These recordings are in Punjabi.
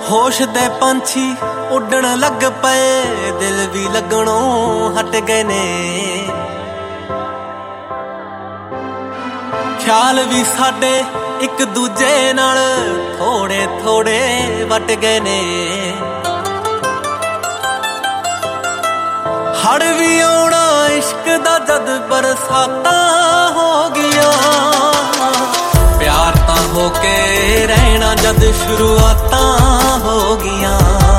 ਹੋਸ਼ ਦੇ ਪੰਛੀ ਉੱਡਣ ਲੱਗ ਪਏ, ਦਿਲ ਵੀ ਲੱਗਣੋਂ ਹਟ ਗਏ ਨੇ। ਖਿਆਲ ਵੀ ਸਾਡੇ ਇੱਕ ਦੂਜੇ ਨਾਲ ਥੋੜੇ ਥੋੜੇ ਵਟ ਗਏ ਨੇ। ਹੜ ਵੀ ਆਉਣਾ ਇਸ਼ਕ ਦਾ ਜਦ ਬਰਸਾਤਾਂ ਹੋ ਗਈਆਂ। ਪਿਆਰ ਤਾਂ ਹੋ ਕੇ ਰਹਿਣਾ ਜਦ ਸ਼ੁਰੂਆਤਾਂ ਹੋ ਗਈਆਂ।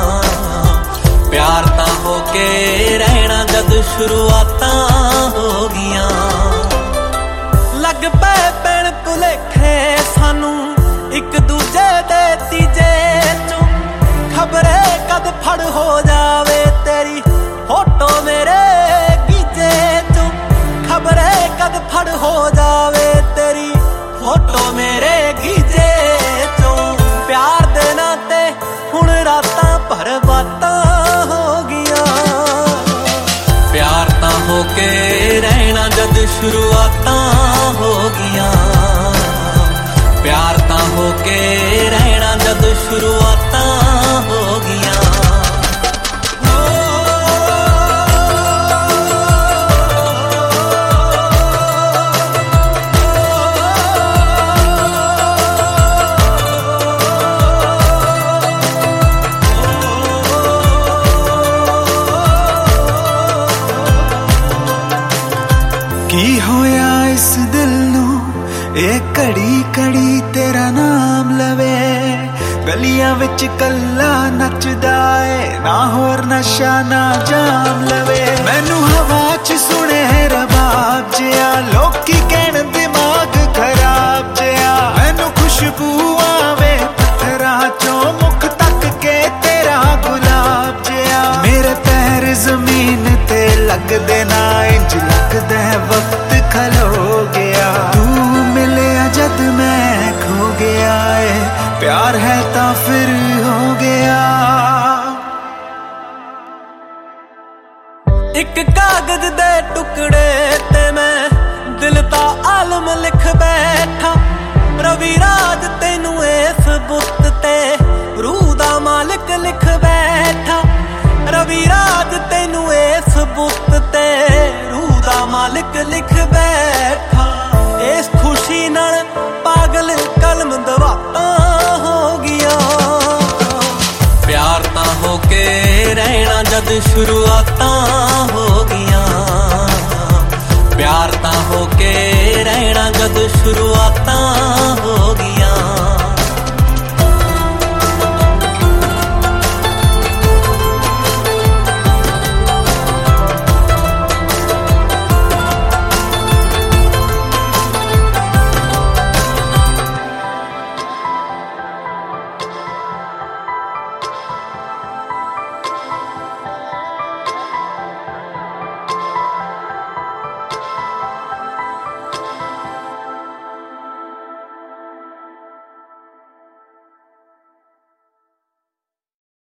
ਪਿਆਰ ਤਾਂ ਹੋ ਕੇ ਰਹਿਣਾ ਜਦ ਸ਼ੁਰੂਆਤਾਂ ਹੋ ਗਈਆਂ। ਲੱਗ ਪਏ ਪੈਣ ਭੁਲੇਖੇ ਸਾਨੂੰ ਇੱਕ ਦੂਜੇ ਦੇ ਤੀਜੇ ਚੋਂ। ਖਬਰੇ ਕਦ ਫੜ ਹੋ ਜਾਵੇ ਤੇਰੀ ਫੋਟੋ ਮੇਰੇ ਗੀਜੇ ਚੋਂ। ਖਬਰੇ ਕਦ ਫੜ ਹੋ ਜਾਵੇ ਤੇਰੀ ਫੋਟੋ ਮੇਰੇ ਗੀਜੇ ਚੋਂ। ਪਿਆਰ ਦੇ ਨਾਂ ਤੇ ਹੁਣ ਰਾਤਾਂ ਭਰ ਬਾਤਾਂ ਹੋ ਗਈਆਂ। ਪਿਆਰ ਤਾਂ ਹੋ ਕੇ ਰਹਿਣਾ ਜਦ ਸ਼ੁਰੂਆਤਾਂ ਹੋ ਗਈਆਂ। ਪਿਆਰ ਤਾਂ ਹੋ ਕੇ ਰਹਿਣਾ ਜਦ ਸ਼ੁਰੂਆਤਾਂ ਹੋ ਗਈਆਂ। ਕੀ ਹੋਇਆ ਇਸ ਦਿਲ ਨੂੰ ਇਹ ਘੜੀ ਘੜੀ ਤੇਰਾ ਨਾਮ ਲਵੇ। ਗਲੀਆਂ ਵਿੱਚ ਕੱਲਾ ਨੱਚਦਾ ਏ, ਨਾ ਹੋਰ ਨਸ਼ਾ ਨਾ ਜਾਮ ਲਵੇ। ਮੈਨੂੰ ਹਵਾ 'ਚ ਸੁਣੇ ਰਬਾਬ ਜਿਹਾ, ਲੋਕੀ ਕਹਿਣ ਦਿਮਾਗ ਖਰਾਬ ਜਿਹਾ। ਮੈਨੂੰ ਖੁਸ਼ਬੂ ਆਵੇ ਪੱਥਰਾਂ 'ਚੋਂ, ਮੁੱਖ ਤੱਕ ਕੇ ਤੇਰਾ ਗੁਲਾਬ ਜਿਹਾ। ਮੇਰੇ ਪੈਰ ਜ਼ਮੀਨ ਤੇ ਲੱਗਦੇ ਨਾ, ਇੰਝ ਲੱਗਦਾ ਵਕਤ ਖਲੋ ਗਿਆ। ਤੂੰ ਮਿਲਿਆ ਜਦ ਮੈਂ ਖੋ ਗਿਆ ਏ, ਪਿਆਰ ਹੈ ਤਾਂ ਫਿਰ ਹੋ ਗਿਆ। ਇੱਕ ਕਾਗਜ਼ ਦੇ ਟੁਕੜੇ ਤੇ ਮੈਂ ਦਿਲ ਦਾ ਆਲਮ ਲਿਖ ਬੈਠਾ। ਰਵੀ ਰਾਜ ਤੈਨੂੰ ਇਸ ਬੁੱਤ ਤੇ ਰੂਹ ਦਾ ਮਾਲਕ ਲਿਖ ਬੈਠਾ। ਰਵੀ ਰਾਜ ਤੈਨੂੰ ਇਸ ਬੁੱਤ ਤੇ ਰੂਹ ਦਾ ਮਾਲਕ ਲਿਖ ਬੈਠਾ। ਇਸ ਖੁਸ਼ੀ ਨਾਲ ਪਾਗਲ ਕਲਮ ਦਵਾਤਾਂ ਹੋ ਗਈਆਂ। ਪਿਆਰ ਤਾਂ ਹੋ ਕੇ ਰਹਿਣਾ ਜਦ ਸ਼ੁਰੂਆਤਾਂ ਹੋ ਗਈਆਂ। ਪਿਆਰ ਤਾਂ ਹੋ ਕੇ ਰਹਿਣਾ ਜਦ ਸ਼ੁਰੂਆਤਾਂ ਹੋ ਗਈਆਂ।